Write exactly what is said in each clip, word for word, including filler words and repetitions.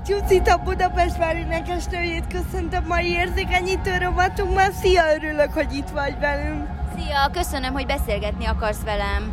Németh Jucit, a Budapest Bár énekesnőjét köszöntöm mai érzékenyítő rovatunkban. Szia, örülök, hogy itt vagy velünk. Szia, köszönöm, hogy beszélgetni akarsz velem.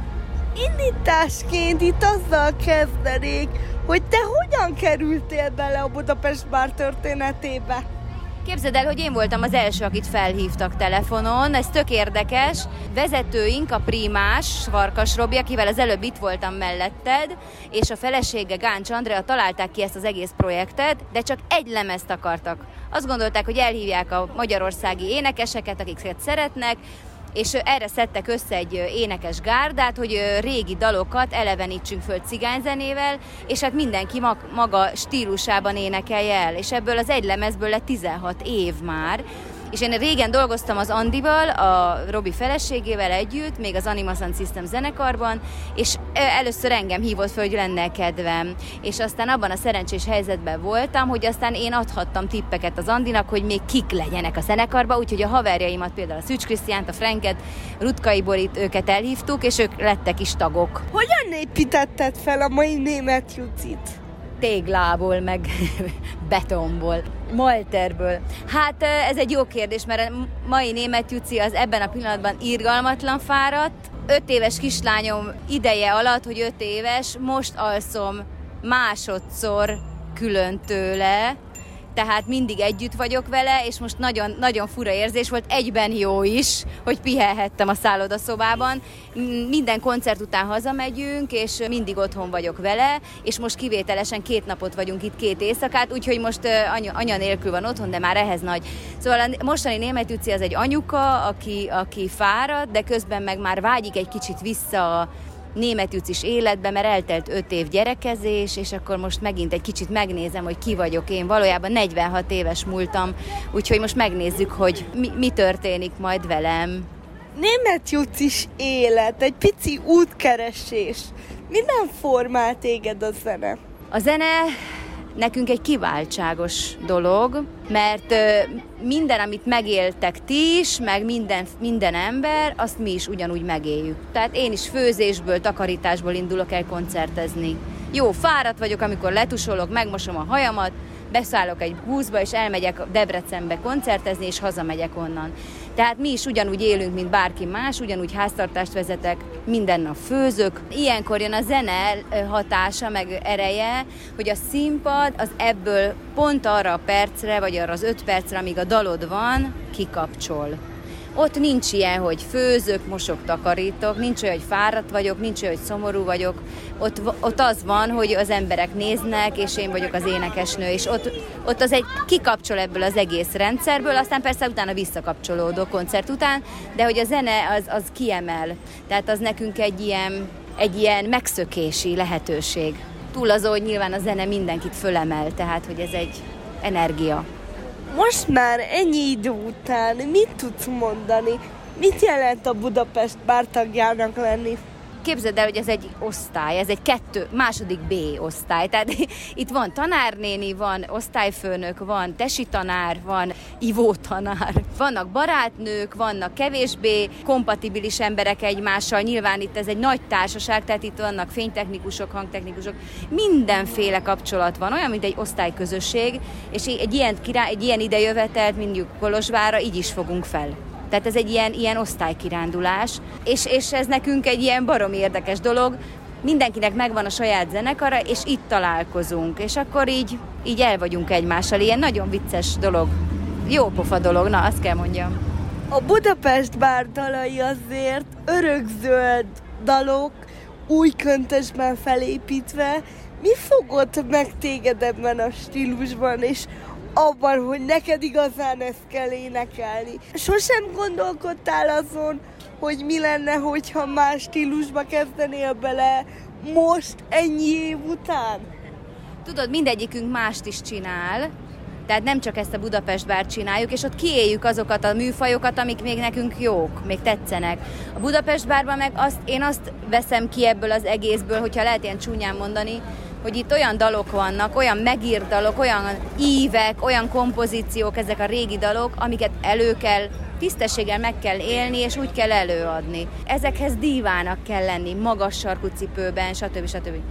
Indításként itt azzal kezdenék, hogy te hogyan kerültél bele a Budapest Bár történetébe? Képzeld el, hogy én voltam az első, akit felhívtak telefonon, ez tök érdekes. Vezetőink, a Primás, Farkas Robi, akivel az előbb itt voltam melletted, és a felesége Gáncs Andrea találták ki ezt az egész projektet, de csak egy lemezt akartak. Azt gondolták, hogy elhívják a magyarországi énekeseket, akiket szeretnek, és erre szedtek össze egy énekes gárdát, hogy régi dalokat elevenítsünk föl cigányzenével, és hát mindenki maga stílusában énekelje el. És ebből az egy lemezből lett tizenhat év már. És én régen dolgoztam az Andival, a Robi feleségével együtt, még az Anima Sound System zenekarban, és először engem hívott fel, hogy lenne kedvem. És aztán abban a szerencsés helyzetben voltam, hogy aztán én adhattam tippeket az Andinak, hogy még kik legyenek a zenekarban, úgyhogy a haverjaimat, például a Szűcs Krisztiánt, a Franket, Rutkai Borit, őket elhívtuk, és ők lettek is tagok. Hogyan építetted fel a mai Németh Jucit? Téglából, meg betonból, malterből. Hát ez egy jó kérdés, mert a mai Németh Juci az ebben a pillanatban irgalmatlan fáradt. Öt éves kislányom ideje alatt, hogy öt éves, most alszom másodszor külön tőle, tehát mindig együtt vagyok vele, és most nagyon, nagyon fura érzés volt, egyben jó is, hogy pihenhettem a szállodaszobában. Minden koncert után hazamegyünk, és mindig otthon vagyok vele, és most kivételesen két napot vagyunk itt, két éjszakát, úgyhogy most anya, anya nélkül van otthon, de már ehhez nagy. Szóval a mostani Németh Juci az egy anyuka, aki, aki fárad, de közben meg már vágyik egy kicsit vissza a Németh Jucis életbe, mert eltelt öt év gyerekezés, és akkor most megint egy kicsit megnézem, hogy ki vagyok én. Valójában negyvenhat éves múltam, úgyhogy most megnézzük, hogy mi, mi történik majd velem. Németh Jucis élet, egy pici útkeresés. Minden formál téged a zene? A zene nekünk egy kiváltságos dolog, mert minden, amit megéltek ti is, meg minden, minden ember, azt mi is ugyanúgy megéljük. Tehát én is főzésből, takarításból indulok el koncertezni. Jó, fáradt vagyok, amikor letusolok, megmosom a hajamat, beszállok egy buszba, és elmegyek Debrecenbe koncertezni, és hazamegyek onnan. Tehát mi is ugyanúgy élünk, mint bárki más, ugyanúgy háztartást vezetek, minden nap főzök. Ilyenkor jön a zene hatása, meg ereje, hogy a színpad az ebből pont arra a percre, vagy arra az öt percre, amíg a dalod van, kikapcsol. Ott nincs ilyen, hogy főzök, mosok, takarítok, nincs olyan, hogy fáradt vagyok, nincs olyan, hogy szomorú vagyok. Ott, ott az van, hogy az emberek néznek, és én vagyok az énekesnő, és ott, ott az egy kikapcsol ebből az egész rendszerből, aztán persze utána visszakapcsolódó koncert után, de hogy a zene az, az kiemel. Tehát az nekünk egy ilyen, egy ilyen megszökési lehetőség. Túl azon, hogy nyilván a zene mindenkit fölemel, tehát hogy ez egy energia. Most már ennyi idő után mit tudsz mondani? Mit jelent a Budapest Bár tagjának lenni? Képzeld el, hogy ez egy osztály, ez egy kettő, második B osztály. Tehát itt van tanárnéni, van osztályfőnök, van tesi tanár, van ivótanár. Vannak barátnők, vannak kevésbé kompatibilis emberek egymással. Nyilván itt ez egy nagy társaság, tehát itt vannak fénytechnikusok, hangtechnikusok. Mindenféle kapcsolat van, olyan, mint egy osztályközösség, és egy ilyen, király, egy ilyen idejövetelt, mondjuk Kolozsvárra, így is fogunk fel. Tehát ez egy ilyen, ilyen osztálykirándulás, és, és ez nekünk egy ilyen baromi érdekes dolog. Mindenkinek megvan a saját zenekara, és itt találkozunk, és akkor így, így el vagyunk egymással. Ilyen nagyon vicces dolog, jó pofa dolog, na azt kell mondjam. A Budapest Bár dalai azért örökzöld dalok, új köntösben felépítve. Mi fogott meg téged ebben a stílusban, és abban, hogy neked igazán ezt kell énekelni? Sosem gondolkodtál azon, hogy mi lenne, hogyha más stílusba kezdenél bele most, ennyi év után? Tudod, mindegyikünk mást is csinál, tehát nem csak ezt a Budapest Bárt csináljuk, és ott kiéljük azokat a műfajokat, amik még nekünk jók, még tetszenek. A Budapest Bárban meg azt, én azt veszem ki ebből az egészből, hogyha lehet ilyen csúnyán mondani, hogy itt olyan dalok vannak, olyan megírt dalok, olyan ívek, olyan kompozíciók, ezek a régi dalok, amiket elő kell, tisztességgel meg kell élni, és úgy kell előadni. Ezekhez dívának kell lenni, magas sarkú cipőben, stb. stb.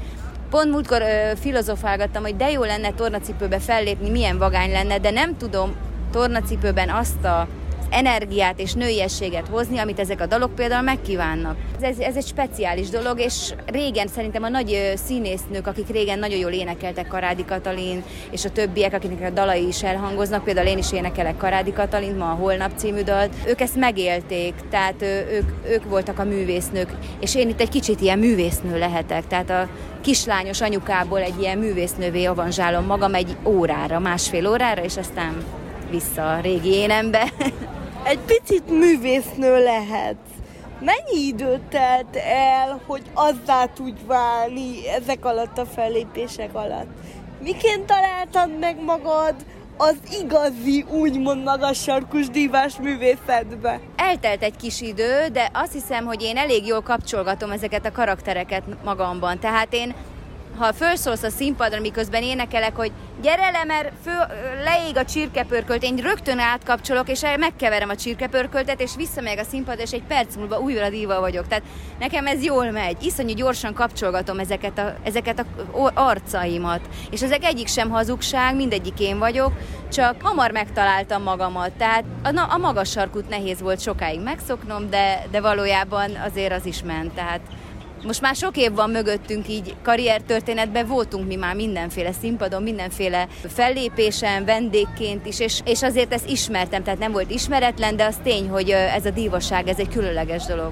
Pont múltkor ö, filozofálgattam, hogy de jó lenne tornacipőbe fellépni, milyen vagány lenne, de nem tudom tornacipőben azt a energiát és nőiességet hozni, amit ezek a dalok például megkívánnak. Ez, ez egy speciális dolog, és régen szerintem a nagy színésznők, akik régen nagyon jól énekeltek, Karádi Katalin, és a többiek, akiknek a dalai is elhangoznak, például én is énekelek Karádi Katalint, ma a Holnap című dalt, ők ezt megélték, tehát ők, ők voltak a művésznők, és én itt egy kicsit ilyen művésznő lehetek, tehát a kislányos anyukából egy ilyen művésznővé avanzsálom magam egy órára, másfél órára, és aztán vissza a régi énembe. Egy picit művésznő lehetsz. Mennyi időt telt el, hogy azzá tudj válni ezek alatt a fellépések alatt? Miként találtad meg magad az igazi, úgymond magas sarkus dívás művészetbe? Eltelt egy kis idő, de azt hiszem, hogy én elég jól kapcsolgatom ezeket a karaktereket magamban. Tehát én, ha fölszólsz a színpadra, miközben énekelek, hogy gyere le, mert fő, leég a csirkepörkölt, én rögtön átkapcsolok, és megkeverem a csirkepörköltet, és visszamegyek a színpadra, és egy perc múlva újra díva vagyok. Tehát nekem ez jól megy. Iszonyú gyorsan kapcsolgatom ezeket a, ezeket a arcaimat. És ezek egyik sem hazugság, mindegyik én vagyok, csak hamar megtaláltam magamat. Tehát a, a magas sarkút nehéz volt sokáig megszoknom, de, de valójában azért az is ment. Tehát most már sok év van mögöttünk így karriertörténetben, voltunk mi már mindenféle színpadon, mindenféle fellépésen, vendégként is, és, és azért ezt ismertem, tehát nem volt ismeretlen, de az tény, hogy ez a dívaság, ez egy különleges dolog.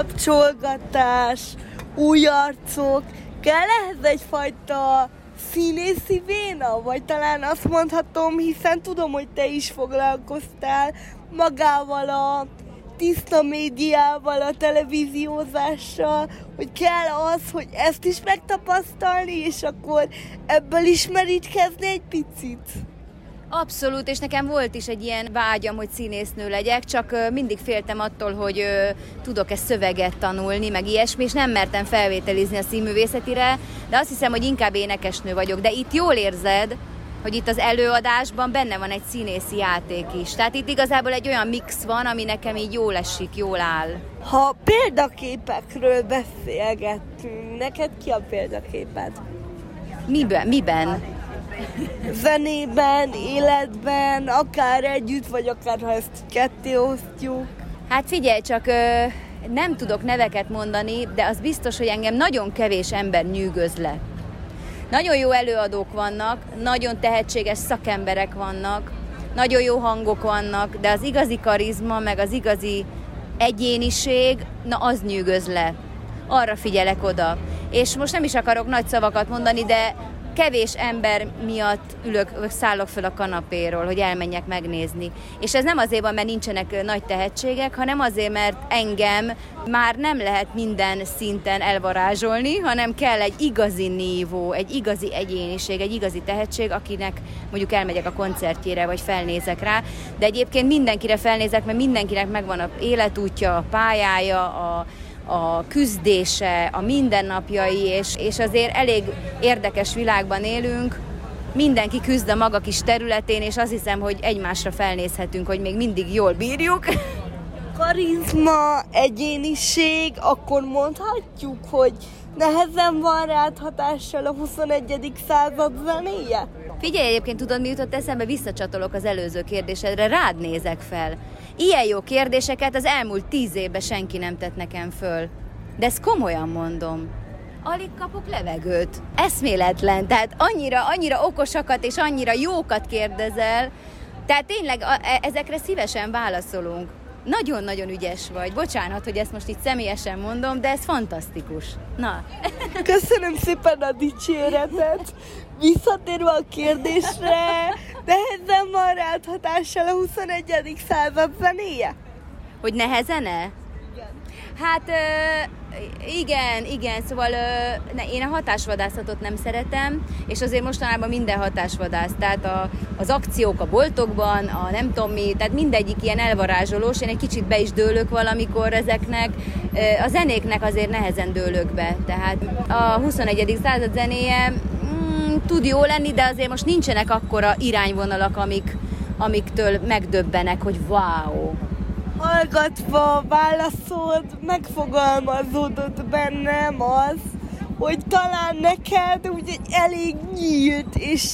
Kapcsolgatás, új arcok, kell ehhez egyfajta színészi véna? Vagy talán azt mondhatom, hiszen tudom, hogy te is foglalkoztál magával a tiszta médiával, a televíziózással, hogy kell az, hogy ezt is megtapasztalni, és akkor ebből is merítkezni egy picit. Abszolút, és nekem volt is egy ilyen vágyam, hogy színésznő legyek, csak mindig féltem attól, hogy tudok-e szöveget tanulni, meg ilyesmi, és nem mertem felvételizni a színművészetire, de azt hiszem, hogy inkább énekesnő vagyok. De itt jól érzed, hogy itt az előadásban benne van egy színészi játék is. Tehát itt igazából egy olyan mix van, ami nekem így jól esik, jól áll. Ha példaképekről beszélgettünk, neked ki a példaképed? Miben? Miben? Zenében, életben, akár együtt, vagy akár ha ezt ketté osztjuk. Hát figyelj, csak ö, nem tudok neveket mondani, de az biztos, hogy engem nagyon kevés ember nyűgöz le. Nagyon jó előadók vannak, nagyon tehetséges szakemberek vannak, nagyon jó hangok vannak, de az igazi karizma, meg az igazi egyéniség, na az nyűgöz le. Arra figyelek oda. És most nem is akarok nagy szavakat mondani, de kevés ember miatt ülök, szállok föl a kanapéról, hogy elmenjek megnézni. És ez nem azért van, mert nincsenek nagy tehetségek, hanem azért, mert engem már nem lehet minden szinten elvarázsolni, hanem kell egy igazi nívó, egy igazi egyéniség, egy igazi tehetség, akinek mondjuk elmegyek a koncertjére, vagy felnézek rá. De egyébként mindenkire felnézek, mert mindenkinek megvan az életútja, a pályája, a a küzdése, a mindennapjai, és, és azért elég érdekes világban élünk. Mindenki küzd a maga kis területén, és azt hiszem, hogy egymásra felnézhetünk, hogy még mindig jól bírjuk. Karizma, egyéniség, akkor mondhatjuk, hogy nehezen van rád hatással a huszonegyedik század zenéje? Figyelj, egyébként tudod, mi jutott eszembe? Visszacsatolok az előző kérdésedre, rád nézek fel. Ilyen jó kérdéseket az elmúlt tíz évben senki nem tett nekem föl. De ezt komolyan mondom. Alig kapok levegőt. Eszméletlen, tehát annyira, annyira okosakat és annyira jókat kérdezel, tehát tényleg a, ezekre szívesen válaszolunk. Nagyon-nagyon ügyes vagy. Bocsánat, hogy ezt most itt személyesen mondom, de ez fantasztikus. Na. Köszönöm szépen a dicséretet. Visszatérve a kérdésre, nehezen van rád hatással a huszonegyedik század zenéje? Hogy nehezene? Igen. Hát igen, igen, szóval ne, én a hatásvadászatot nem szeretem, és azért mostanában minden hatásvadász, tehát a, az akciók a boltokban, a nem tudom mi, tehát mindegyik ilyen elvarázsolós, én egy kicsit be is dőlök valamikor ezeknek, a zenéknek azért nehezen dőlök be, tehát a huszonegyedik század zenéje mm, tud jó lenni, de azért most nincsenek akkora irányvonalak, amik, amiktől megdöbbenek, hogy wow. Hallgatva válaszod, megfogalmazódott bennem az, hogy talán neked úgy egy elég nyílt és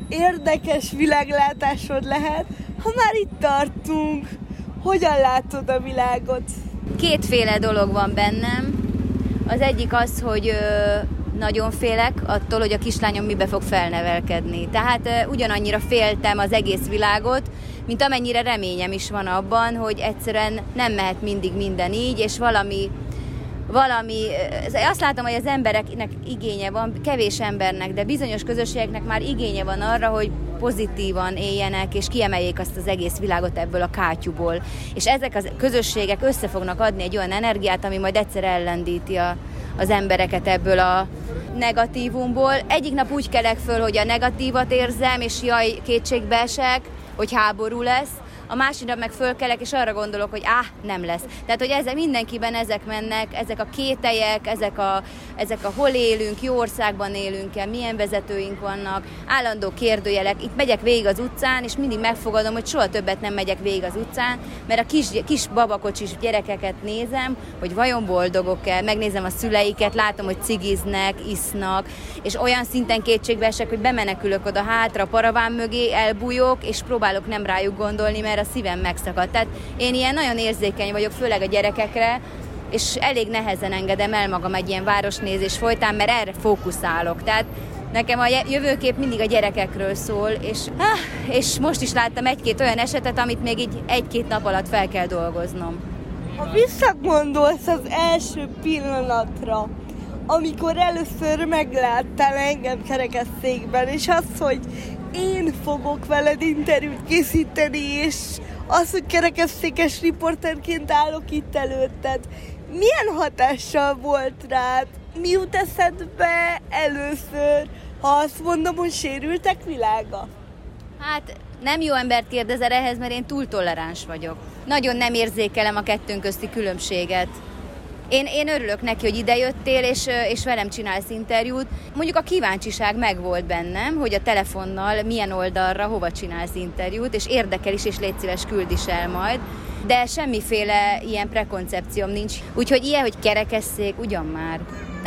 érdekes világlátásod lehet, ha már itt tartunk. Hogyan látod a világot? Kétféle dolog van bennem. Az egyik az, hogy ö, nagyon félek attól, hogy a kislányom mibe fog felnevelkedni. Tehát ö, ugyanannyira féltem az egész világot, mint amennyire reményem is van abban, hogy egyszerűen nem mehet mindig minden így, és valami, valami, azt látom, hogy az embereknek igénye van, kevés embernek, de bizonyos közösségeknek már igénye van arra, hogy pozitívan éljenek, és kiemeljék azt az egész világot ebből a kátyúból. És ezek a közösségek össze fognak adni egy olyan energiát, ami majd egyszer ellendíti a, az embereket ebből a negatívumból. Egyik nap úgy kelek föl, hogy a negatívat érzem, és jaj, kétségbe esek, hogy háború lesz, a másik nap meg fölkelek, és arra gondolok, hogy áh, nem lesz. Tehát, hogy ezek, mindenkiben ezek mennek, ezek a kételyek, ezek a, ezek a hol élünk, jó országban élünk-e, milyen vezetőink vannak, állandó kérdőjelek. Itt megyek végig az utcán, és mindig megfogadom, hogy soha többet nem megyek végig az utcán, mert a kis, kis babakocsis gyerekeket nézem, hogy vajon boldogok-e, megnézem a szüleiket, látom, hogy cigiznek, isznak, és olyan szinten kétségbe esek, hogy bemenekülök oda hátra, a paraván mögé, elbújok, és próbálok nem rájuk gondolni, mert a szívem megszakadt. Tehát én ilyen nagyon érzékeny vagyok, főleg a gyerekekre, és elég nehezen engedem el magam egy ilyen városnézés folytán, mert erre fókuszálok. Tehát nekem a jövőkép mindig a gyerekekről szól, és, ah, és most is láttam egy-két olyan esetet, amit még így egy-két nap alatt fel kell dolgoznom. Ha visszagondolsz az első pillanatra, amikor először megláttál engem kerekesszékben, és az, hogy én fogok veled interjút készíteni, és az, hogy kerekesszékes riporterként állok itt előtted, milyen hatással volt rád? Mi jut eszedbe először, ha azt mondom, hogy sérültek világa? Hát nem jó embert kérdezel ehhez, mert én túl toleráns vagyok. Nagyon nem érzékelem a kettőnk közti különbséget. Én, én örülök neki, hogy idejöttél, és, és velem csinálsz interjút. Mondjuk a kíváncsiság megvolt bennem, hogy a telefonnal milyen oldalra, hova csinálsz interjút, és érdekel is, és légy szíves, küld is el majd. De semmiféle ilyen prekoncepcióm nincs. Úgyhogy ilyen, hogy kerekesszék, ugyan már.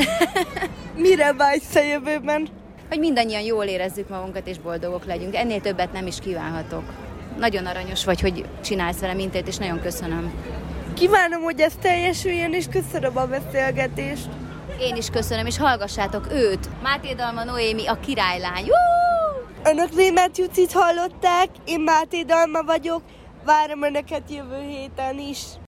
Mire vágysz a jövőben? Hogy mindannyian jól érezzük magunkat, és boldogok legyünk. Ennél többet nem is kívánhatok. Nagyon aranyos vagy, hogy csinálsz velem interjút, és nagyon köszönöm. Kívánom, hogy ez teljesüljön, és köszönöm a beszélgetést. Én is köszönöm, és hallgassátok őt, Máté Dalma Noémi, a királylány. Jú! Önök Németh Jucit hallották, én Máté Dalma vagyok, várom önöket jövő héten is.